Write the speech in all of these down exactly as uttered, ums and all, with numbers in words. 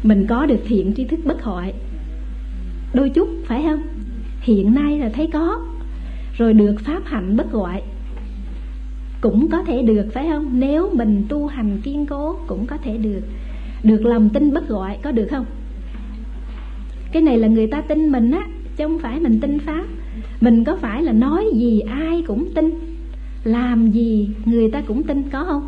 mình có được thiện tri thức bất hoại đôi chút, phải không? Hiện nay là thấy có. Rồi được pháp hạnh bất hoại cũng có thể được, phải không? Nếu mình tu hành kiên cố cũng có thể được. Được lòng tin bất hoại có được không? Cái này là người ta tin mình á, chứ không phải mình tin pháp. Mình có phải là nói gì ai cũng tin, làm gì người ta cũng tin, có không?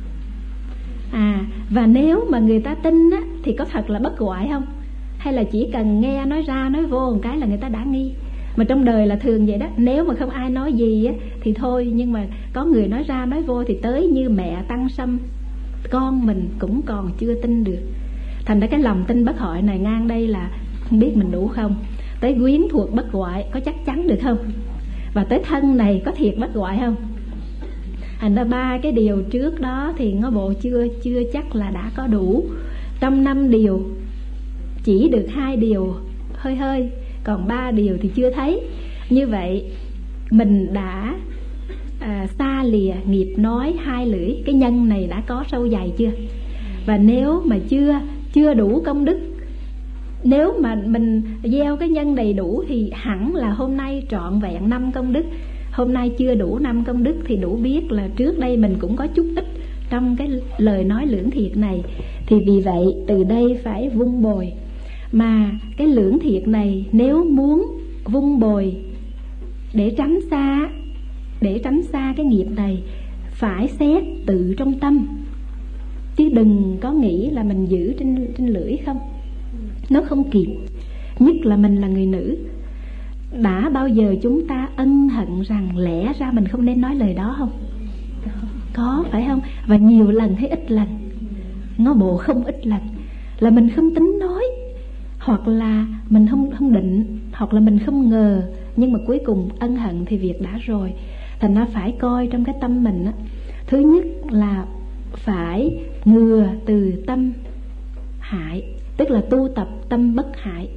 À, và nếu mà người ta tin á, thì có thật là bất hoại không? Hay là chỉ cần nghe nói ra nói vô một cái là người ta đã nghi? Mà trong đời là thường vậy đó. Nếu mà không ai nói gì á, thì thôi. Nhưng mà có người nói ra nói vô thì tới như mẹ tăng sâm, con mình cũng còn chưa tin được. Thành ra cái lòng tin bất hoại này ngang đây là không biết mình đủ không. Tới quyến thuộc bất hoại có chắc chắn được không? Và tới thân này có thiệt bất hoại không? Thành ra ba cái điều trước đó thì ngó bộ chưa chưa chắc là đã có đủ. Trong năm điều chỉ được hai điều hơi hơi, còn ba điều thì chưa thấy. Như vậy mình đã à, xa lìa nghiệp nói hai lưỡi. Cái nhân này đã có sâu dày chưa? Và nếu mà chưa chưa đủ công đức, nếu mà mình gieo cái nhân đầy đủ thì hẳn là hôm nay trọn vẹn năm công đức. Hôm nay chưa đủ năm công đức thì đủ biết là trước đây mình cũng có chút ít trong cái lời nói lưỡng thiệt này. Thì vì vậy từ đây phải vun bồi. Mà cái lưỡng thiệt này nếu muốn vun bồi để tránh xa, để tránh xa cái nghiệp này, phải xét tự trong tâm, chứ đừng có nghĩ là mình giữ trên, trên lưỡi không. Nó không kịp. Nhất là mình là người nữ. Đã bao giờ chúng ta ân hận rằng lẽ ra mình không nên nói lời đó không? Có, phải không? Và nhiều lần hay ít lần? Ngó bộ không ít lần. Là mình không tính nói, hoặc là mình không, không định, hoặc là mình không ngờ. Nhưng mà cuối cùng ân hận thì việc đã rồi. Thành ra phải coi trong cái tâm mình á. Thứ nhất là phải ngừa từ tâm hại, tức là tu tập tâm bất hại.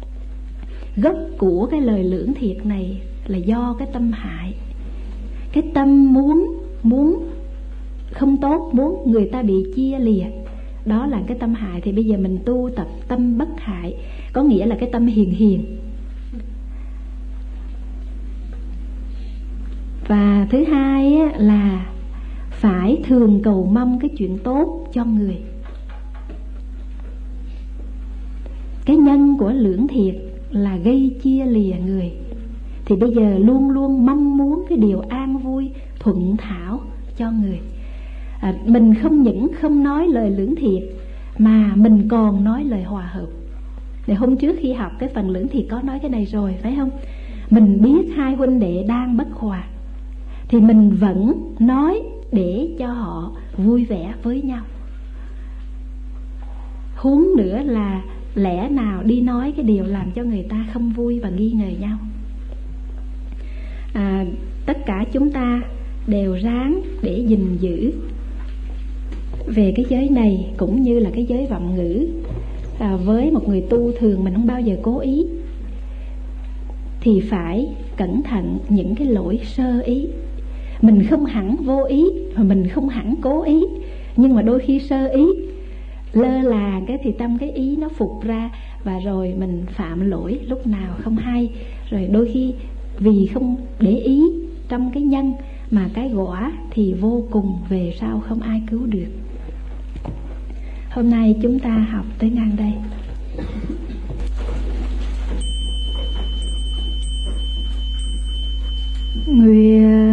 Gốc của cái lời lưỡng thiệt này là do cái tâm hại. Cái tâm muốn muốn không tốt, muốn người ta bị chia lìa, đó là cái tâm hại. Thì bây giờ mình tu tập tâm bất hại, có nghĩa là cái tâm hiền hiền. Và thứ hai là phải thường cầu mong cái chuyện tốt cho người. Cái nhân của lưỡng thiệt là gây chia lìa người. Thì bây giờ luôn luôn mong muốn cái điều an vui, thuận thảo cho người. à, Mình không những không nói lời lưỡng thiệt, mà mình còn nói lời hòa hợp. Để hôm trước khi học cái phần lưỡng thiệt có nói cái này rồi, phải không? Mình biết hai huynh đệ đang bất hòa, thì mình vẫn nói để cho họ vui vẻ với nhau. Huống nữa là lẽ nào đi nói cái điều làm cho người ta không vui và nghi ngờ nhau. à, Tất cả chúng ta đều ráng để gìn giữ về cái giới này, cũng như là cái giới vọng ngữ. à, Với một người tu thường mình không bao giờ cố ý, thì phải cẩn thận những cái lỗi sơ ý. Mình không hẳn vô ý, mà mình không hẳn cố ý, nhưng mà đôi khi sơ ý, lơ là cái thì tâm cái ý nó phục ra, và rồi mình phạm lỗi lúc nào không hay. Rồi đôi khi vì không để ý trong cái nhân, mà cái quả thì vô cùng về sau không ai cứu được. Hôm nay chúng ta học tới ngang đây. Nguyện